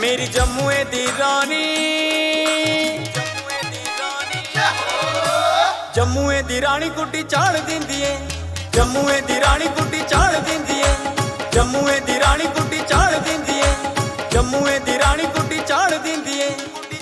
मेरी जम्मूए दी रानी, जम्मूए दी रानी कुटी चाड़ दिंदी है, जम्मूए दी रानी कुटी चाड़ दिंदी है, जम्मूए दी रानी कुटी चाड़ दिंदी है, जम्मूए दी रानी कुटी चाड़ दिंदी है।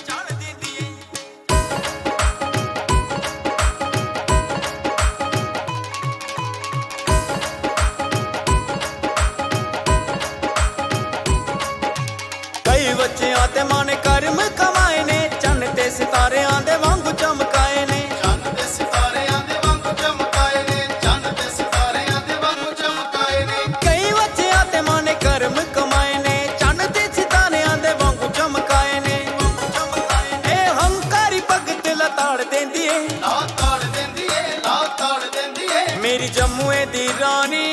कई बच्चियां ते मां ने कर्म कमाए ने, चन्न ते सितारे आंदे वांगू चमकाए ने, चन्न ते सितारे आंदे वांगू चमकाए ने, चन्न ते सितारे आंदे वांगू चमकाए ने। कई बच्चियां ते मां ने कर्म कमाए ने, चन्न ते सितारे आंदे वांगू चमकाए ने। ए हंकारी भगत लताड़ देंदी है, लाताड़ देंदी है, लाताड़ देंदी है। मेरी जम्मूए दी रानी,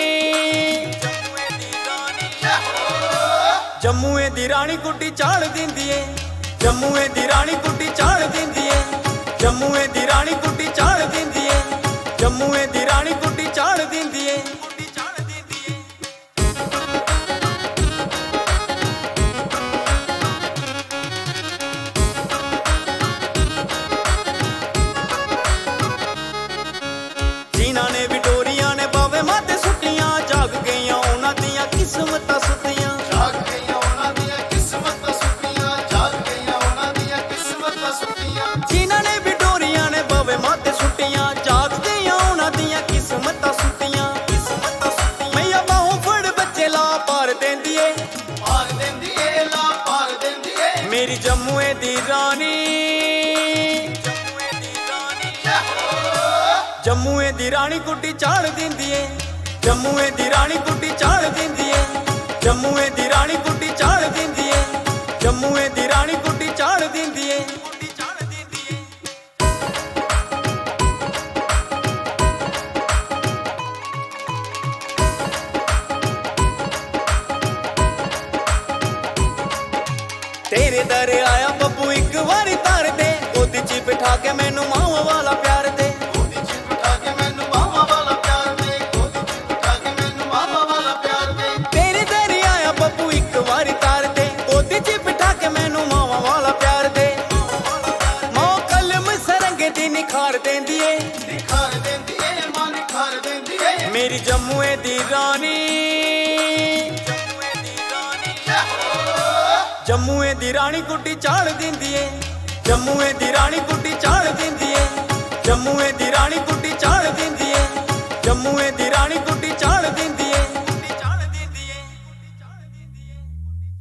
जम्मूए दी रानी कुटी चाड़ दिंदी है, जम्मूए दी रानी कुटी चाड़ दिंदी है, जम्मूए दी रानी कुटी चाड़ दिंदी है, जम्मूए दी रानी कुटी चाड़ दिंदी है। जिन्हां ने विटोरिया ने बावे माते सुटियां, जाग गईयां उन्हां दियां किस्मतां सुतियां, जाग गईयां उन्हां दियां किस्मतां सुतियां, जाग गईयां उन्हां दियां किस्मतां सुतियां। जिन्हां ने विटोरिया ने बावे माते सुटियां, जाग गईयां उन्हां दियां किस्मतां सुतियां। मैया बाहों फड़ बच्चे ला पार देंदी है, पार देंदी है, ला पार देंदी है। मेरी जम्मूए दी रानी, जम्मूए दी रानी कुटी चाड़ दिंदी है, जम्मूए दी रानी कुटी चाड़ दिंदी है, जम्मूए दी रानी कुटी चाड़ दिंदी है, जम्मूए दी रानी कुटी चाड़ दिंदी है। तेरे दर आया बब्बू एक बारी तार दे, गोदी च बिठा के मैनू मावा वाला प्यार दे, गोदी च बिठा के मैनू मावा वाला प्यार दे, गोदी च बिठा के मैनू मावा वाला प्यार दे। तेरे दर आया बब्बू एक बारी तार दे, गोदी च बिठा के मैनू मावा वाला प्यार दे। मां कलम सरंगे दी निखार देंदी है, निखार देंदी है, मां निखार देंदी है। मेरी जम्मूए दी रानी, जम्मूए दी रानी कुटी चाड़ दिंदी है, जम्मूए दी रानी कुटी चाड़ दिंदी है, जम्मूए दी रानी कुटी चाड़ दिंदी है, जम्मूए दी